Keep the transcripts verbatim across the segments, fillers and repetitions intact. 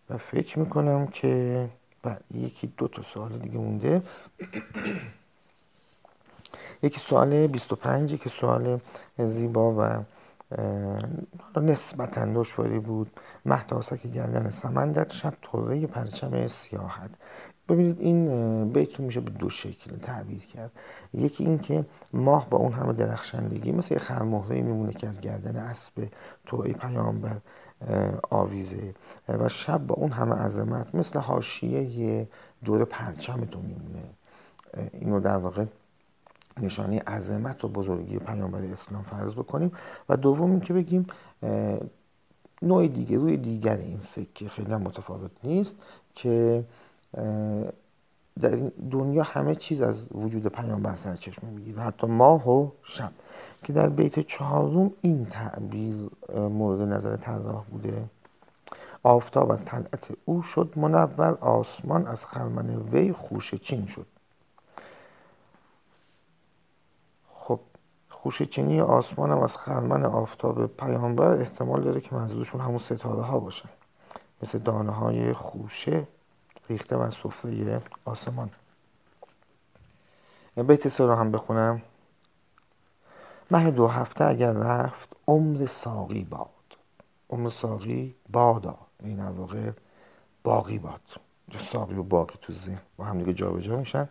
و فکر میکنم که بعد یکی دو تا سوال دیگه مونده. یکی سوال بیست و پنج که سوال زیبا و نسبتا دشواری بود. مهداسک گردن سمندت، شب طره پرچم سیاحت. ببینید این بیت رو میشه به دو شکل تعبیر کرد. یکی این که ماه با اون همه درخشندگی مثل یه خرمهره‌ای میمونه که از گردن اسب توی پیامبر آویزه و شب با اون همه عظمت مثل حاشیه دور پرچم تو میمونه. اینو در واقع نشانه عظمت و بزرگی پیامبر اسلام فرض بکنیم. و دوم این که بگیم نوع دیگه روی دیگر این سکه خیلی متفاوت نیست که در این دنیا همه چیز از وجود پیامبر سرچشمه میگیره، حتی ماه و شب، که در بیت چهارم این تعبیر مورد نظر طراح بوده: آفتاب از طلعت او شد منور، آسمان از خرمن وی خوشه چین شد. خب خوشه چینی آسمان هم از خرمن آفتاب پیامبر احتمال داره که منظورشون همون ستاره ها باشن، مثل دانه های خوشه ریخته بر سفره آسمان. بیت سه رو هم بخونم: مه دو هفته اگر رفت عمر ساقی باد. عمر ساقی بادا، این در واقع باقی باد. ساقی و باقی تو ذهن با هم دیگه جا به جا میشن.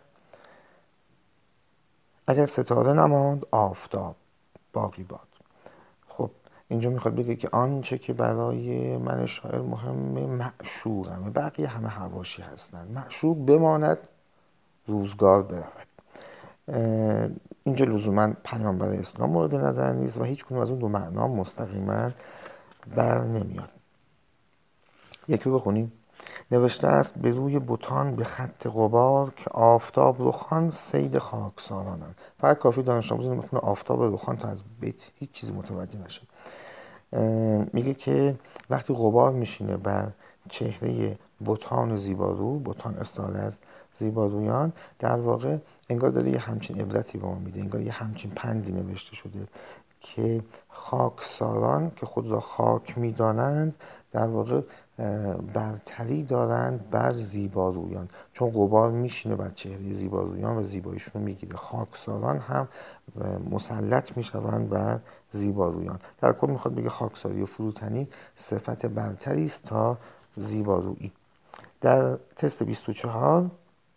اگر ستاره نماند آفتاب باقی باد. خب اینجا میخواد بگه که آنچه که برای من شاعر مهمه معشوقمه، بقیه همه حواشی هستن. معشوق بماند روزگار برود. اینجا لزوما پیامبر اسلام مورد نظر نیست و هیچ کنون از اون دو معنا مستقیما بر نمیاد. یکی رو بخونیم. نوشته است به روی بتان به خط غبار، که آفتاب رخان صید خاکسارانند. فقط کافی دانش آموز اینو بخونه آفتاب رخان تا از بیت هیچ چیزی متوجه نشه. میگه که وقتی غبار میشینه بر چهره بتان زیبارو، بتان استعاره از زیبارویان، در واقع انگار داره یه همچین عبرتی به ما میده، انگار یه همچین پندی نوشته شده که خاکساران که خود را خاک میدانند در واقع برتری دارند بر زیبارویان، چون غبار میشینه بر چهره زیبارویان و زیباییشون رو میگیره. خاکساران هم مسلط میشوند بر زیبارویان. در کل میخواد بگه خاکساری و فروتنی صفت برتری است تا زیبارویی. در تست بیست و چهار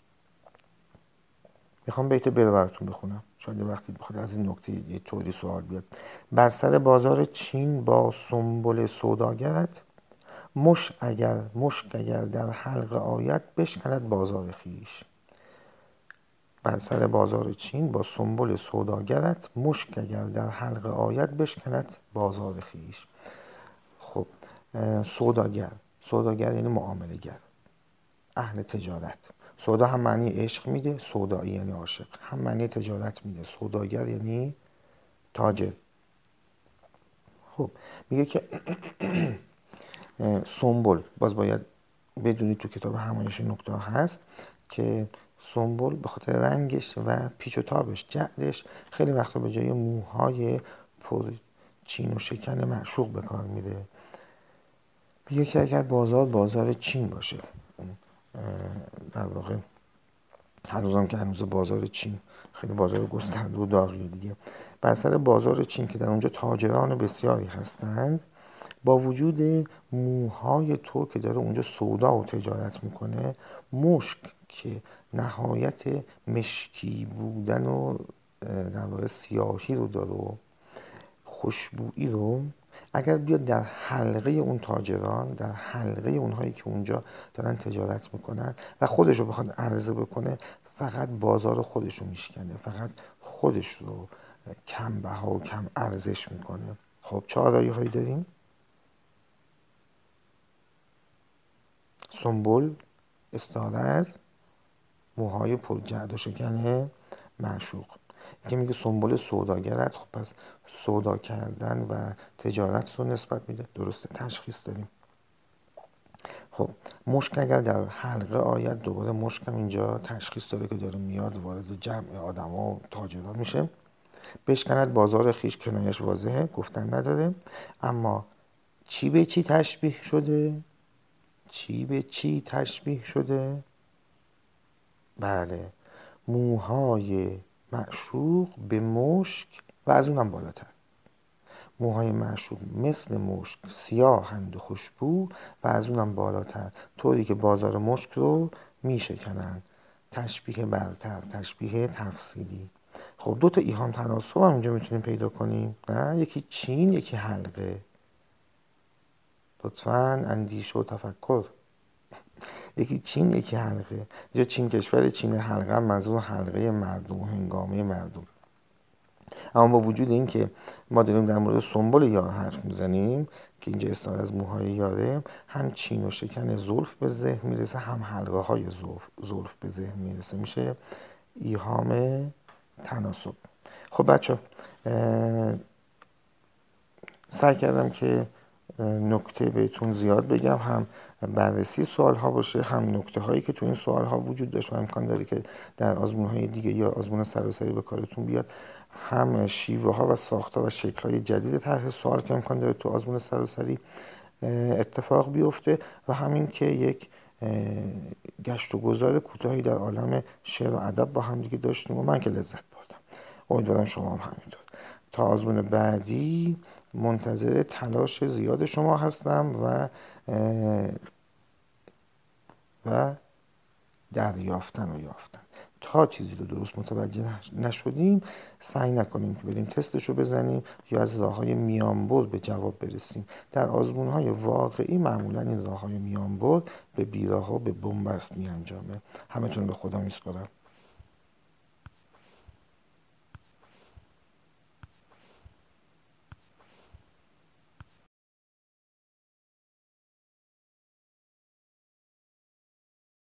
میخوام بیت ب رو براتون بخونم، شاید یه وقتی بخواد از این نکته یه طوری سوال بیاد. بر سر بازار چین با سنبل سوداگرت، مشک اگر مشک اگر در حلقه آید بشکند بازار خویش. بر سر بازار چین با سنبل سوداگرت، مشک اگر در حلقه آید بشکند بازار خویش. خب سوداگر، سوداگر یعنی معامله گر، اهل تجارت. سودا هم معنی عشق میده، سودایی یعنی عاشق، هم معنی تجارت میده. سوداگر یعنی تاجر. خب میگه که سنبل، باز باید بدونید تو کتاب همایش نکته هست که سنبل به خاطر رنگش و پیچ و تابش، جعدش، خیلی وقتا به جای موهای پر چین و شکن معشوق به کار میره. میگه که اگر بازار بازار چین باشه، در واقع هنوزم که هنوز بازار چین خیلی بازار گسترده و داغیه دیگه. بر سر بازار چین که در اونجا تاجران بسیاری هستند، با وجود موهای تو که داره اونجا سودا و تجارت میکنه، مشک که نهایت مشکی بودن و در واقع سیاهی رو داره و خوشبویی رو، اگر بیاد در حلقه اون تاجران، در حلقه اونهایی که اونجا دارن تجارت میکنن و خودش رو بخواد عرضه بکنه، فقط بازار خودش رو میشکنه، فقط خودش رو کم بها و کم ارزش میکنه. خب چه آرایی هایی داریم؟ سنبل استعاره از موهای پر جعد و شکن معشوق که میگه سنبل سوداگرت. خب پس سودا کردن و تجارت رو نسبت میده، درسته، تشخیص داریم. خب مشک اگر در حلقه آید، دوباره مشک هم اینجا تشخیص داره که داره میاد وارد جمع آدم ها و تاجران میشه. بشکند بازار خیش، کنایش واضحه، گفتن نداره. اما چی به چی تشبیه شده؟ چی به چی تشبیه شده؟ بله، موهای معشوق به مشک و از اونم بالاتر. موهای معشوق مثل مشک سیاهند و خوشبو و از اونم بالاتر، طوری که بازار مشک رو میشکنن. تشبیه برتر، تشبیه تفصیلی. خب دو تا ایهام تناسب هم اینجا میتونیم پیدا کنیم، نه؟ یکی چین، یکی حلقه. لطفاً اندیشه و تفکر. یکی چین، یکی حلقه. یا چین کشور، چین حلقه، منظور حلقه مردم و هنگامه مردم. اما با وجود این که ما داریم در مورد سنبل یار حرف میزنیم که اینجا استعاره از موهای یاره، هم چین و شکن زلف به ذهن میرسه، هم حلقه های زلف به ذهن میرسه. میشه ایهام تناسب. خب بچه سعی کردم که نکته بهتون زیاد بگم، هم بررسی سوال ها باشه، هم نکته هایی که تو این سوال ها وجود داشت و امکان داره که در آزمون های دیگه یا آزمون سراسری به کارتون بیاد، هم شیوه ها و ساختار و شکل های جدید طرح سوال که امکان داره تو آزمون سراسری اتفاق بیفته، و همین که یک گشت و گذار کوتاهی در عالم شعر و ادب با هم دیگه داشتیم و من که لذت بردم. امیدوارم شما هم همینطور. تا آزمون بعدی منتظر تلاش زیاد شما هستم و و دریافتن و یافتن. تا چیزی رو درست متوجه نشدیم سعی نکنیم که بریم تستش رو بزنیم یا از راه‌های میانبرد به جواب برسیم. در آزمون‌های واقعی معمولا این راه‌های میانبرد به بیراه و به بن‌بست می‌انجامه. همتون به خدا میسپارم.